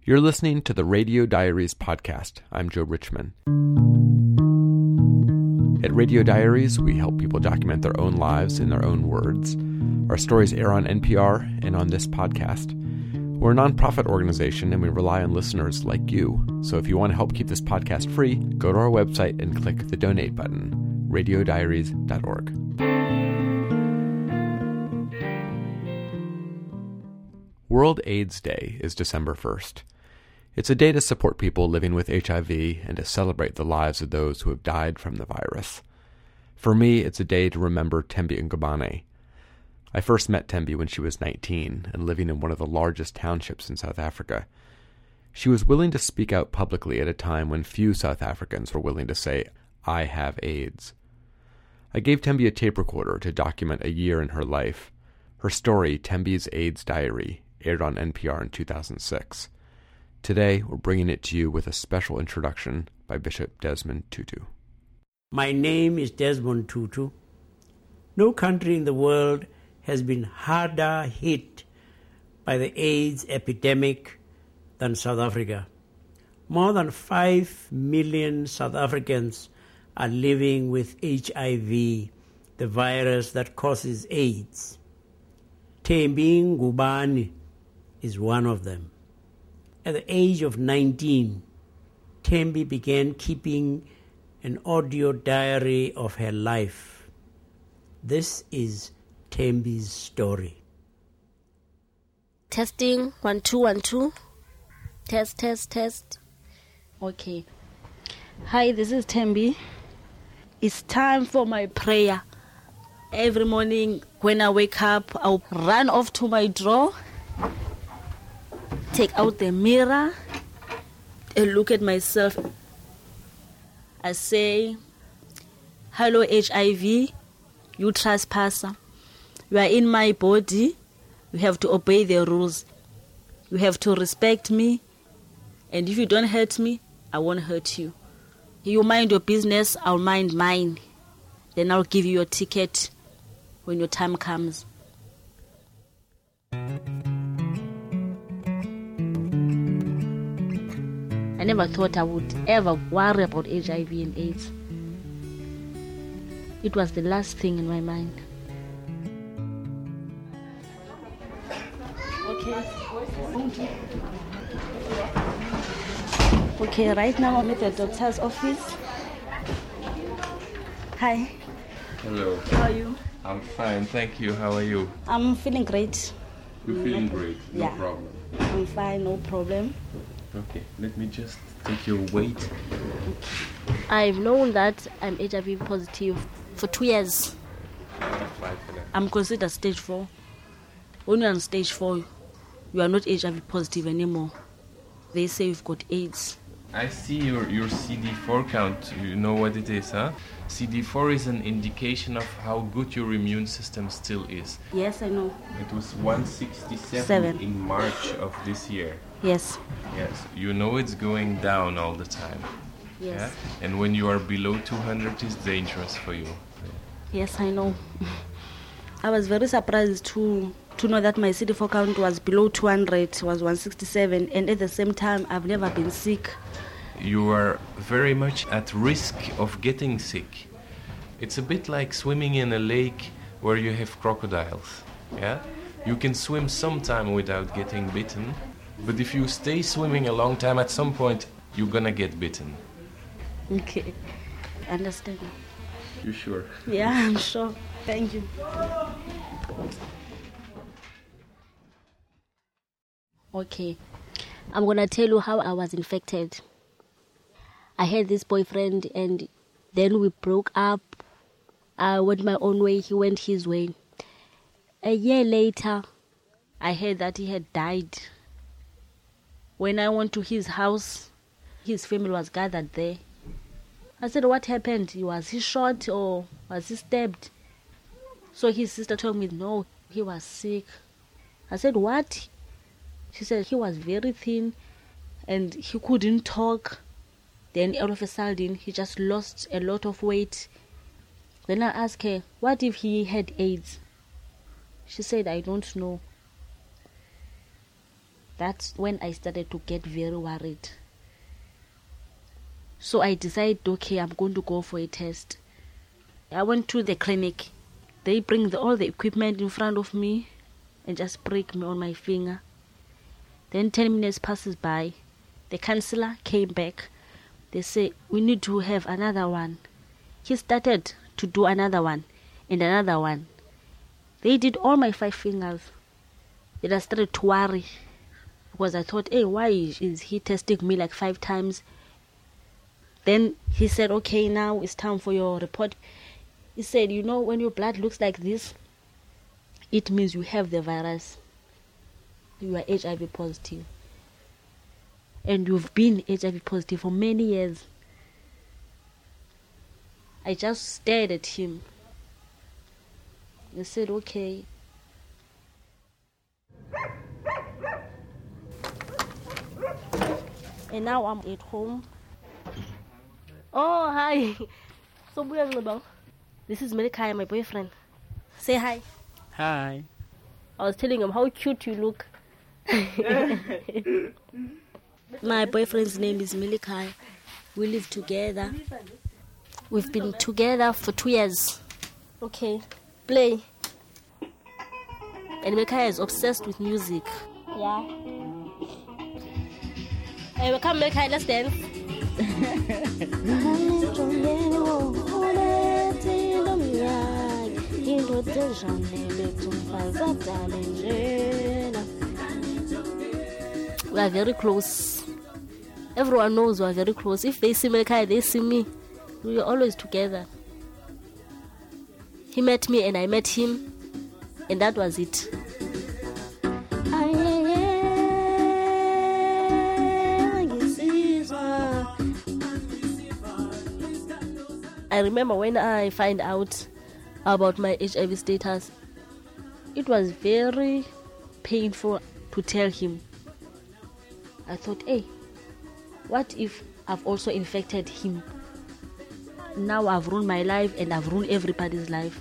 You're listening to the Radio Diaries podcast. I'm Joe Richman. At Radio Diaries, we help people document their own lives in their own words. Our stories air on NPR and on this podcast. We're a nonprofit organization, and we rely on listeners like you. So if you want to help keep this podcast free, go to our website and click the donate button, radiodiaries.org. World AIDS Day is December 1st. It's a day to support people living with HIV and to celebrate the lives of those who have died from the virus. For me, it's a day to remember Thembi Ngubane. I first met Thembi when she was 19 and living in one of the largest townships in South Africa. She was willing to speak out publicly at a time when few South Africans were willing to say, "I have AIDS." I gave Thembi a tape recorder to document a year in her life. Her story, Thembi's AIDS Diary, aired on NPR in 2006. Today, we're bringing it to you with a special introduction by Bishop Desmond Tutu. My name is Desmond Tutu. No country in the world has been harder hit by the AIDS epidemic than South Africa. More than 5 million South Africans are living with HIV, the virus that causes AIDS. Thembi Ngubane is one of them. At the age of 19, Thembi began keeping an audio diary of her life. This is Thembi's story. Testing, 1 2 1 2. Test. Okay. Hi, this is Thembi. It's time for my prayer. Every morning when I wake up, I'll run off to my drawer, take out the mirror, and look at myself. I say, "Hello HIV, you trespasser. You are in my body. You have to obey the rules. You have to respect me. And if you don't hurt me, I won't hurt you. You mind your business, I'll mind mine. Then I'll give you your ticket when your time comes." I never thought I would ever worry about HIV and AIDS. It was the last thing in my mind. Okay, right now I'm at the doctor's office. Hi. Hello. How are you? I'm fine, thank you. How are you? I'm feeling great. You're feeling great? No Yeah. problem. I'm fine, no problem. Okay, let me just take your weight. I've known that I'm HIV positive for 2 years. I'm considered stage 4. When you're on stage 4, you are not HIV positive anymore. They say you've got AIDS. I see your CD4 count. You know what it is, huh? CD4 is an indication of how good your immune system still is. Yes, I know. It was 167 in March of this year. Yes. Yes, you know it's going down all the time. Yes. Yeah? And when you are below 200, it's dangerous for you. Yes, I know. I was very surprised to know that my CD4 count was below 200, was 167, and at the same time, I've never been sick. You are very much at risk of getting sick. It's a bit like swimming in a lake where you have crocodiles. Yeah? You can swim sometime without getting bitten, but if you stay swimming a long time, at some point, you're gonna get bitten. Okay, understand. You sure? Yeah, I'm sure. Thank you. Okay, I'm gonna tell you how I was infected. I had this boyfriend and then we broke up. I went my own way, he went his way. A year later, I heard that he had died. When I went to his house, his family was gathered there. I said, "What happened? Was he shot or was he stabbed?" So his sister told me, "No, he was sick." I said, "What?" She said he was very thin and he couldn't talk. Then all of a sudden, he just lost a lot of weight. Then I asked her, "What if he had AIDS?" She said, "I don't know." That's when I started to get very worried. So I decided, okay, I'm going to go for a test. I went to the clinic. They bring all the equipment in front of me and just prick me on my finger. Then 10 minutes passes by. The counselor came back. They say, we need to have another one. He started to do another one and another one. They did all my 5 fingers. Then I started to worry because I thought, hey, why is he testing me like 5 times? Then he said, okay, now it's time for your report. He said, you know, when your blood looks like this, it means you have the virus. You are HIV positive. And you've been HIV positive for many years. I just stared at him. He said, okay. And now I'm at home. Oh, hi. So, this is Melikaya, my boyfriend. Say hi. Hi. I was telling him how cute you look. My boyfriend's name is Melikaya. We live together. We've been together for 2 years. Okay, play. And Melikaya is obsessed with music. Yeah. Hey, come Melikaya, let's dance. We are very close. Everyone knows we are very close. If they see Melikaya, they see me. We are always together. He met me and I met him, and that was it. I remember when I find out about my HIV status, it was very painful to tell him. I thought, hey, what if I've also infected him? Now I've ruined my life and I've ruined everybody's life.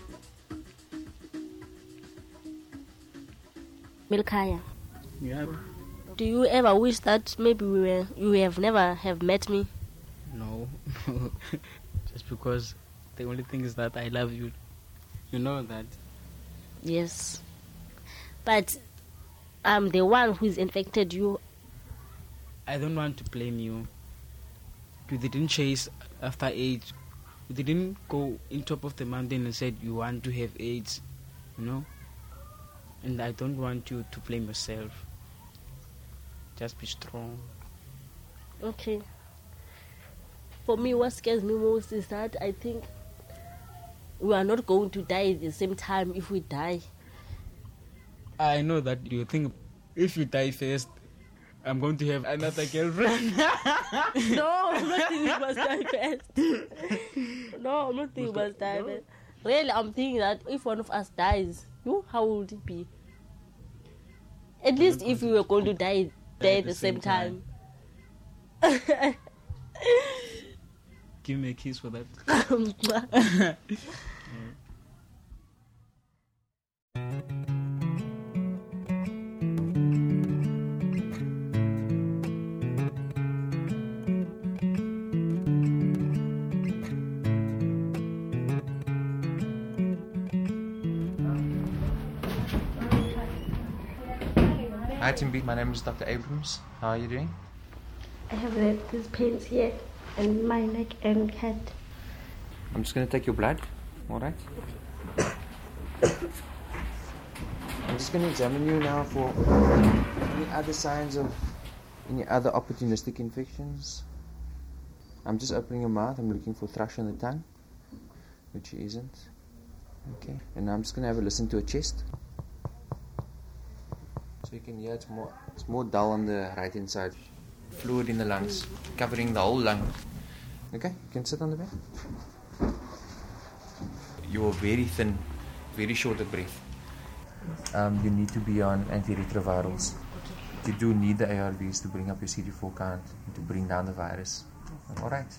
Melikaya. Yeah. Do you ever wish that maybe you have never have met me? No. Just because the only thing is that I love you. You know that. Yes. But I'm the one who's infected you. I don't want to blame you. You didn't chase after AIDS. You didn't go in top of the mountain and said you want to have AIDS. You know? And I don't want you to blame yourself. Just be strong. Okay. For me, what scares me most is that I think we are not going to die at the same time if we die. I know that you think if you die first, I'm going to have another girlfriend. No, I'm not thinking we must die first. No, I'm not thinking we must die first. Really, I'm thinking that if one of us dies, how would it be? At least if we were going to die at the same time. Give me a kiss for that. Hi Timby, my name is Dr. Abrams. How are you doing? I have these pains here and my neck and head. I'm just going to take your blood, alright? I'm just going to examine you now for any other signs of any other opportunistic infections. I'm just opening your mouth. I'm looking for thrush on the tongue, which isn't. Okay, and now I'm just going to have a listen to your chest. So you can hear it's more dull on the right hand side. Fluid in the lungs, covering the whole lung. Okay, you can sit on the bed. You're very thin, very short of breath. You need to be on antiretrovirals. You do need the ARVs to bring up your CD4 count and to bring down the virus. Alright.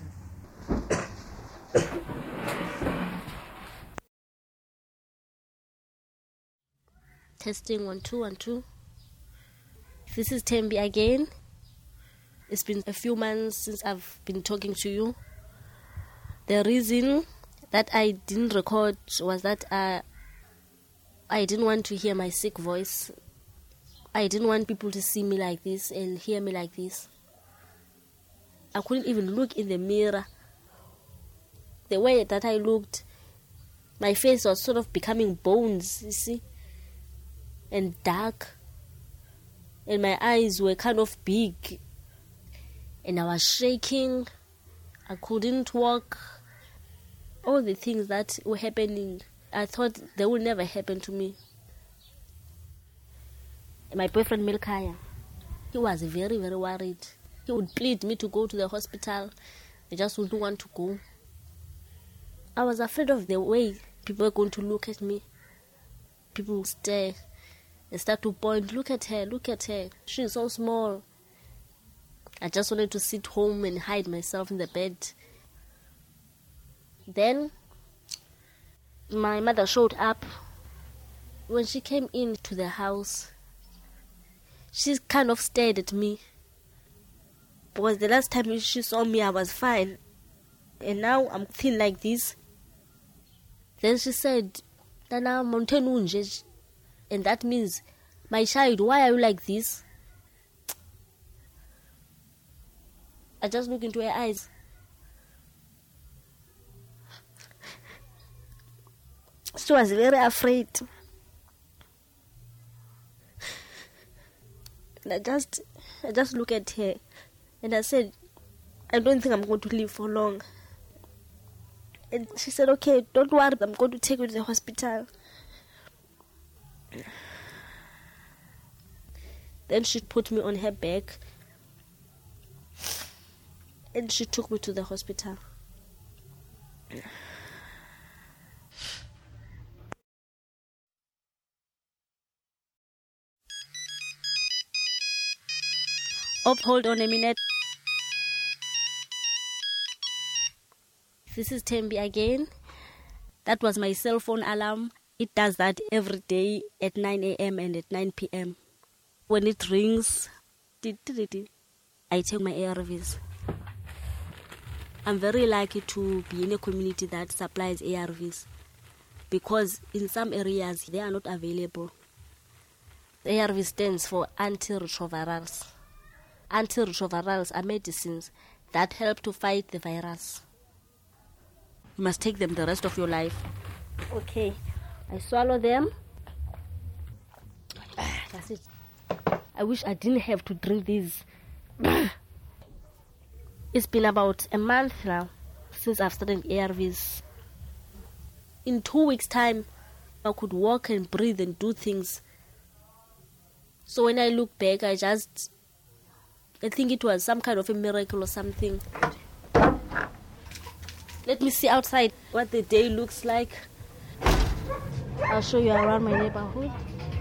Testing 1 2 1 2. This is Tembi again. It's been a few months since I've been talking to you. The reason that I didn't record was that I didn't want to hear my sick voice. I didn't want people to see me like this and hear me like this. I couldn't even look in the mirror. The way that I looked, my face was sort of becoming bones, you see, and dark. And my eyes were kind of big. And I was shaking. I couldn't walk. All the things that were happening, I thought they would never happen to me. And my boyfriend Milkaya, he was very, very worried. He would plead me to go to the hospital. I just wouldn't want to go. I was afraid of the way people were going to look at me. People would stare and start to point, look at her, she's so small. I just wanted to sit home and hide myself in the bed. Then my mother showed up. When she came into the house, she kind of stared at me. Because the last time she saw me, I was fine. And now I'm thin like this. Then she said, Nana, Montenunje. And that means, my child, why are you like this? I just looked into her eyes. She was very afraid. And I just looked at her and I said, I don't think I'm going to live for long. And she said, okay, don't worry, I'm going to take you to the hospital. Then she put me on her back and she took me to the hospital. Oh, hold on a minute. This is Tembi again. That was my cell phone alarm. It does that every day at 9 a.m. and at 9 p.m. When it rings, I take my ARVs. I'm very lucky to be in a community that supplies ARVs because in some areas they are not available. The ARV stands for antiretrovirals. Antiretrovirals are medicines that help to fight the virus. You must take them the rest of your life. Okay, I swallow them. That's it. I wish I didn't have to drink these. It's been about a month now since I've started ARVs. In 2 weeks' time, I could walk and breathe and do things. So when I look back, I think it was some kind of a miracle or something. Let me see outside what the day looks like. I'll show you around my neighborhood.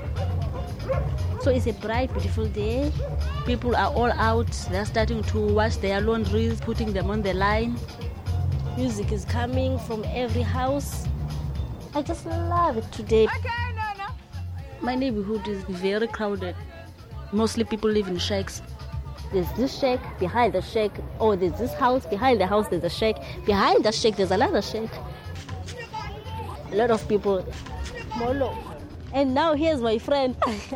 So it's a bright, beautiful day. People are all out. They're starting to wash their laundries, putting them on the line. Music is coming from every house. I just love it today. My neighborhood is very crowded. Mostly people live in shacks. There's this shack, behind the shack, there's this house, behind the house there's a shack, behind the shack there's another shack. A lot of people. Molo. And now here's my friend.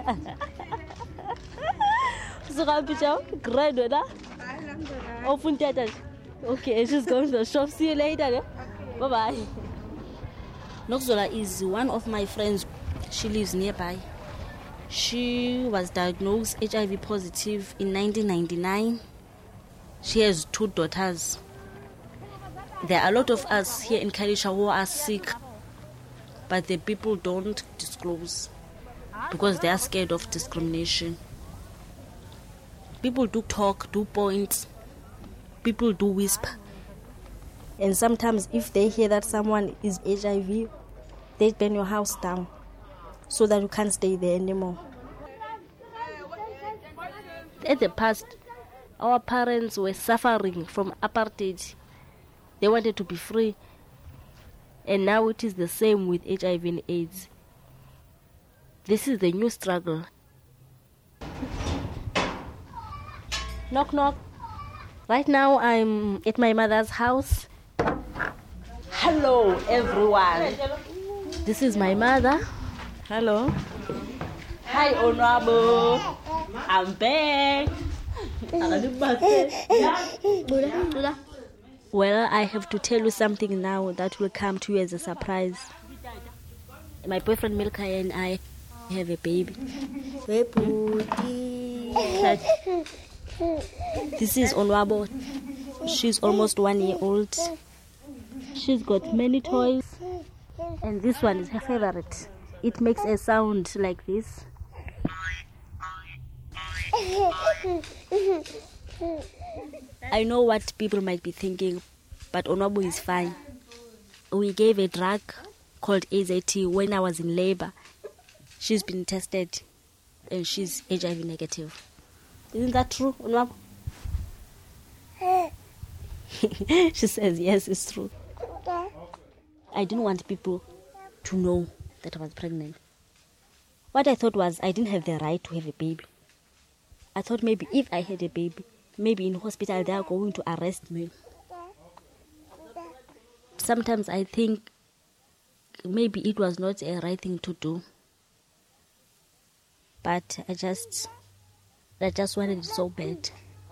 Okay, she's going to the shop. See you later. Bye-bye. Nokzola is one of my friends. She lives nearby. She was diagnosed HIV positive in 1999. She has 2 daughters. There are a lot of us here in Kalisha who are sick, but the people don't disclose because they are scared of discrimination. People do talk, do point, people do whisper. And sometimes if they hear that someone is HIV, they burn your house down so that you can't stay there anymore. In the past, our parents were suffering from apartheid. They wanted to be free. And now it is the same with HIV and AIDS. This is the new struggle. Knock, knock. Right now I'm at my mother's house. Hello, everyone. This is my mother. Hello. Hi, Honorable. I'm back. Well, I have to tell you something now that will come to you as a surprise. My boyfriend Milka and I have a baby. This is Onwabo. She's almost 1 year old. She's got many toys. And this one is her favorite. It makes a sound like this. I know what people might be thinking, but Onwabo is fine. We gave a drug called AZT when I was in labor. She's been tested and she's HIV negative. Isn't that true, Onwabo? She says yes, it's true. I didn't want people to know that I was pregnant. What I thought was I didn't have the right to have a baby. I thought maybe if I had a baby, maybe in hospital they are going to arrest me. Sometimes I think maybe it was not a right thing to do. But I just wanted it so bad.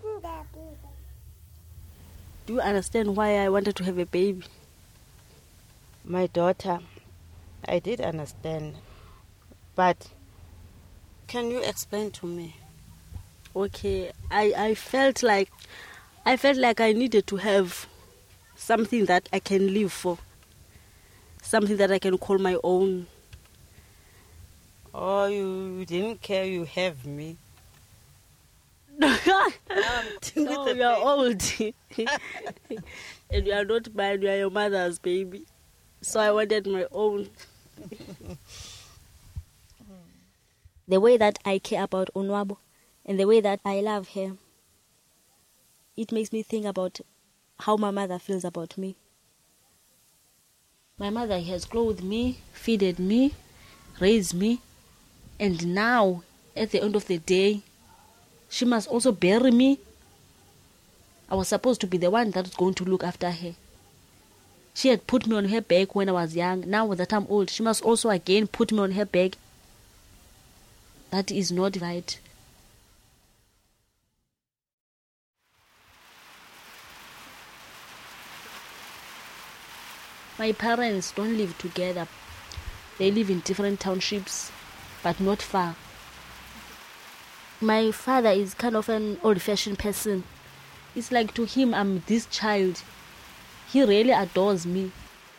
Do you understand why I wanted to have a baby? My daughter, I did understand. But can you explain to me? Okay, I felt like I needed to have something that I can live for. Something that I can call my own. Oh, you didn't care you have me. No, you are old. And you are not mine, you are your mother's baby. So I wanted my own. The way that I care about Onwabo and the way that I love her, it makes me think about how my mother feels about me. My mother has clothed me, feeded me, raised me, and now, at the end of the day, she must also bury me. I was supposed to be the one that's going to look after her. She had put me on her back when I was young. Now that I'm old, she must also again put me on her back. That is not right. My parents don't live together. They live in different townships, but not far. My father is kind of an old-fashioned person. It's like to him, I'm this child. He really adores me.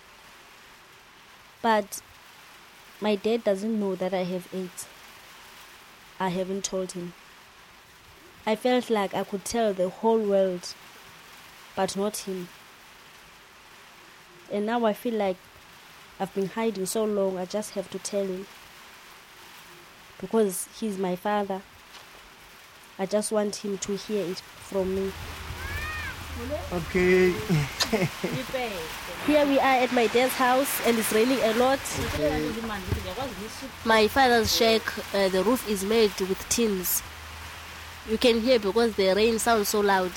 But my dad doesn't know that I have AIDS. I haven't told him. I felt like I could tell the whole world, but not him. And now I feel like I've been hiding so long, I just have to tell him. Because he's my father. I just want him to hear it from me. Okay. Here we are at my dad's house and it's raining a lot. Okay. My father's shack, the roof is made with tins. You can hear because the rain sounds so loud.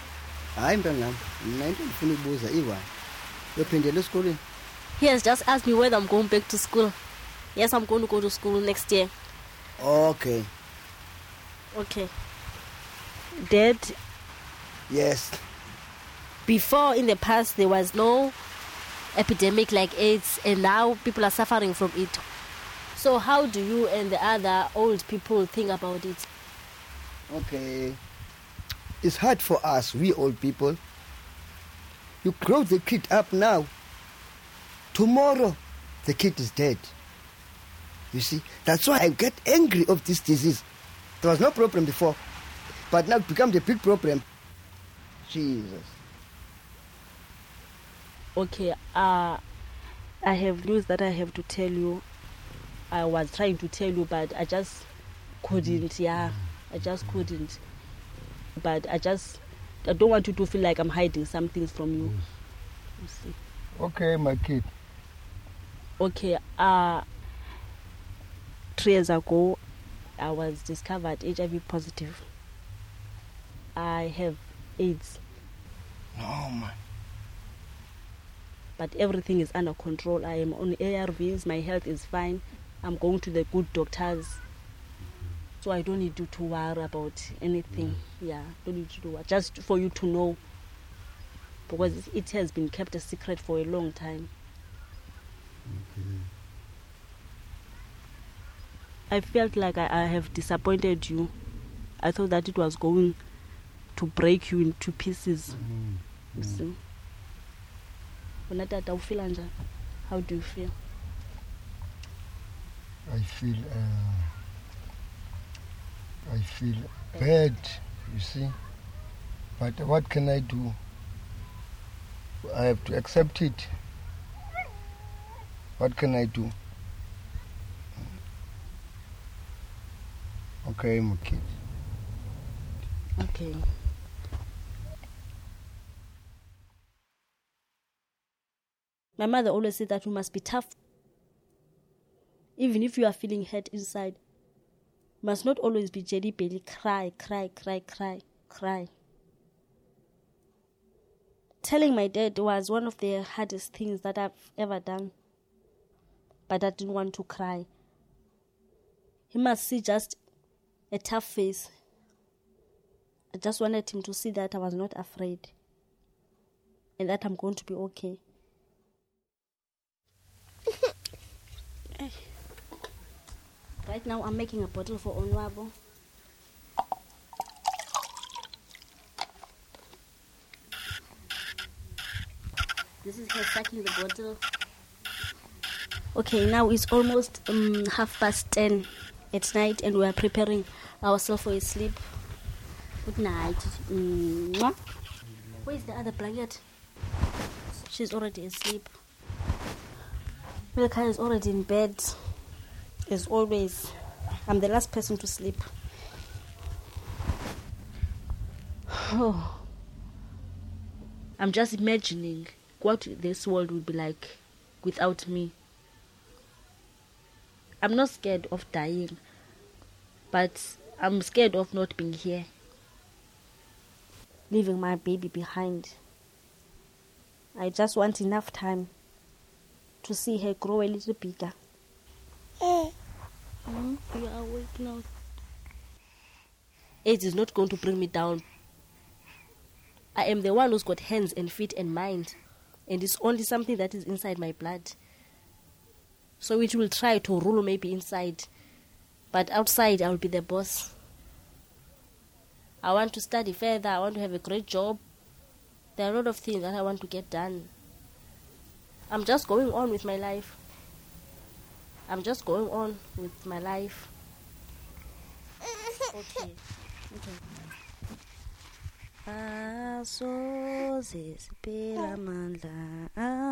He has just asked me whether I'm going back to school. Yes, I'm going to go to school next year. Okay. Okay. Dad? Yes. Before, in the past, there was no epidemic like AIDS, and now people are suffering from it. So how do you and the other old people think about it? Okay. It's hard for us, we old people. You grow the kid up now. Tomorrow, the kid is dead. You see, that's why I get angry of this disease. There was no problem before, but now it becomes a big problem. Jesus. Okay, I have news that I have to tell you. I was trying to tell you, but I just couldn't, I just couldn't. But I don't want you to feel like I'm hiding some things from you. You see. Okay, my kid. Okay, 3 years ago, I was discovered HIV positive. I have AIDS. No, man. But everything is under control. I am on ARVs, my health is fine. I'm going to the good doctors. So I don't need you to worry about anything. Yeah, don't need you to worry. Just for you to know. Because it has been kept a secret for a long time. I felt like I have disappointed you. I thought that it was going to break you into pieces. You see? How do you feel? I feel bad, you see. But what can I do? I have to accept it. What can I do? Okay, my kid. Okay. My mother always said that you must be tough. Even if you are feeling hurt inside, you must not always be jelly belly, cry. Telling my dad was one of the hardest things that I've ever done. But I didn't want to cry. He must see just a tough face. I just wanted him to see that I was not afraid. And that I'm going to be okay. Right now I'm making a bottle for Onwabo. This is her sucking the bottle. Okay, now it's almost 10:30 at night and we are preparing ourselves for a sleep. Good night. Mwah. Where is the other blanket? She's already asleep. Milka is already in bed. As always, I'm the last person to sleep. Oh. I'm just imagining what this world would be like without me. I'm not scared of dying, but I'm scared of not being here. Leaving my baby behind. I just want enough time to see her grow a little bigger. You are awake now. AIDS is not going to bring me down. I am the one who's got hands and feet and mind, and it's only something that is inside my blood. So it will try to rule maybe inside, but outside I will be the boss. I want to study further. I want to have a great job. There are a lot of things that I want to get done. I'm just going on with my life. Okay. Asoze sipela mandla,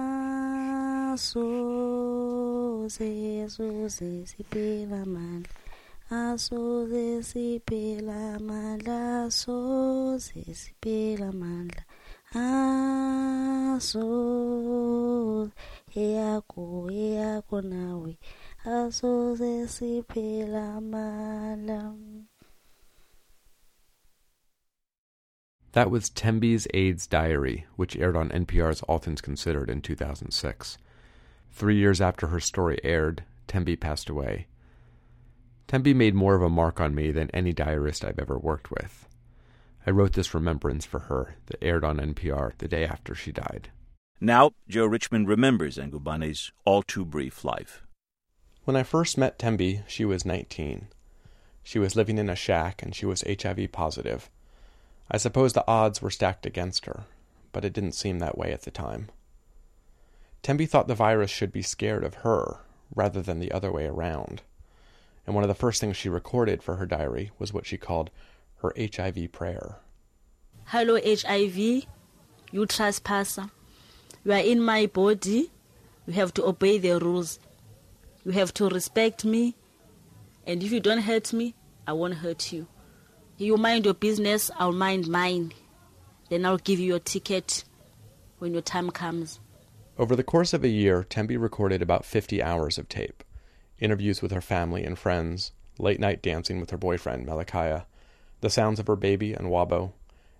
asoze sipela mandla, asoze sipela mandla, asoze sipela mandla, asoze eyako nawe, asoze sipela mandla. That was Tembi's AIDS Diary, which aired on NPR's All Things Considered in 2006. 3 years after her story aired, Tembi passed away. Tembi made more of a mark on me than any diarist I've ever worked with. I wrote this remembrance for her that aired on NPR the day after she died. Now, Joe Richmond remembers Ngubane's all-too-brief life. When I first met Tembi, she was 19. She was living in a shack and she was HIV positive. I suppose the odds were stacked against her, but it didn't seem that way at the time. Tembi thought the virus should be scared of her, rather than the other way around. And one of the first things she recorded for her diary was what she called her HIV prayer. Hello HIV, you trespasser. You are in my body. You have to obey the rules. You have to respect me. And if you don't hurt me, I won't hurt you. You mind your business, I'll mind mine. Then I'll give you your ticket when your time comes. Over the course of a year, Tembi recorded about 50 hours of tape. Interviews with her family and friends, late-night dancing with her boyfriend, Malachiah, the sounds of her baby and Wabo,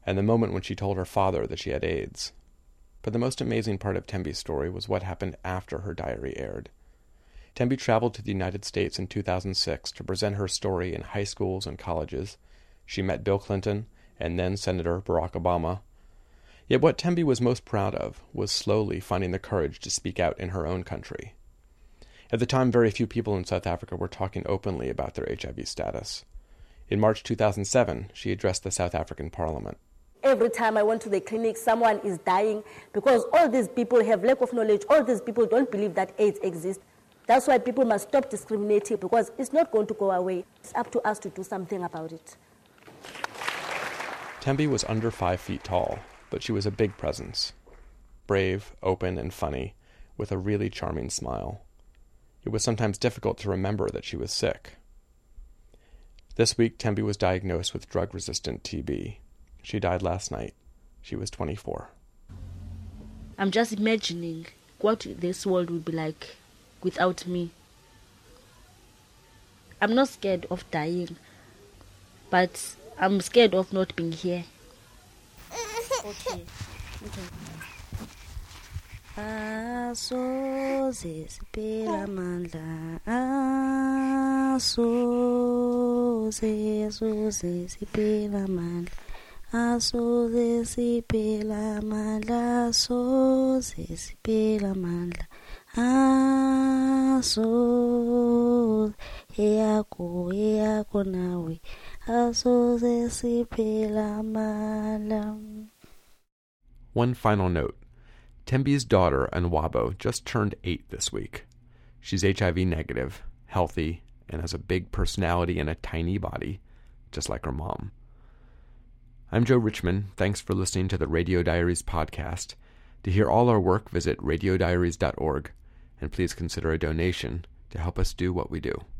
and the moment when she told her father that she had AIDS. But the most amazing part of Tembi's story was what happened after her diary aired. Tembi traveled to the United States in 2006 to present her story in high schools and colleges. She met Bill Clinton and then Senator Barack Obama. Yet what Tembi was most proud of was slowly finding the courage to speak out in her own country. At the time, very few people in South Africa were talking openly about their HIV status. In March 2007, she addressed the South African Parliament. Every time I went to the clinic, someone is dying because all these people have lack of knowledge. All these people don't believe that AIDS exists. That's why people must stop discriminating, because it's not going to go away. It's up to us to do something about it. Tembi was under 5 feet tall, but she was a big presence. Brave, open, and funny, with a really charming smile. It was sometimes difficult to remember that she was sick. This week, Tembi was diagnosed with drug-resistant TB. She died last night. She was 24. I'm just imagining what this world would be like without me. I'm not scared of dying, but I'm scared of not being here. Okay. Asoze sipela mandla, asoze sipela mandla, asoze sipela mandla, asoze sipela mandla, asoze eyako nawe, asoze sipela mandla. One final note. Tembi's daughter, Anwabo, just turned 8 this week. She's HIV negative, healthy, and has a big personality and a tiny body, just like her mom. I'm Joe Richman. Thanks for listening to the Radio Diaries podcast. To hear all our work, visit radiodiaries.org, and please consider a donation to help us do what we do.